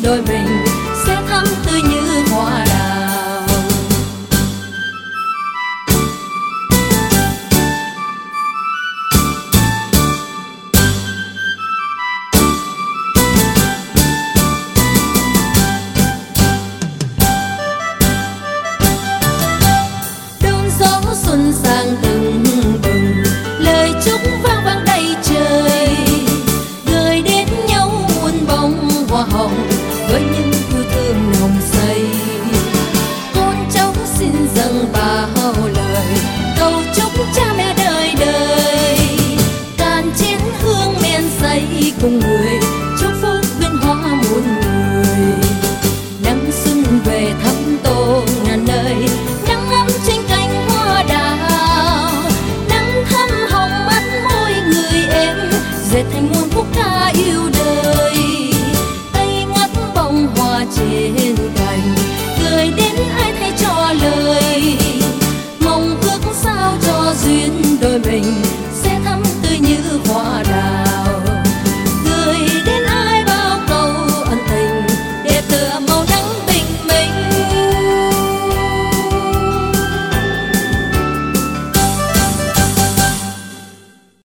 đôi mình sẽ thắm tươi như hoa đào. Đón gió xuân sang từng bừng, lời chúc vang vang đầy trời, gửi đến nhau muôn bông hoa hồng với những yêu thương nồng say. Con cháu xin dâng bao lời cầu chúc cha mẹ đời đời, cạn chén hương men say cùng người chúc phúc viên hoa muôn người. Nắng xuân về thăm tô ngàn nơi, nắng ấm trên cánh hoa đào, nắng thắm hồng mắt môi người em dệt thành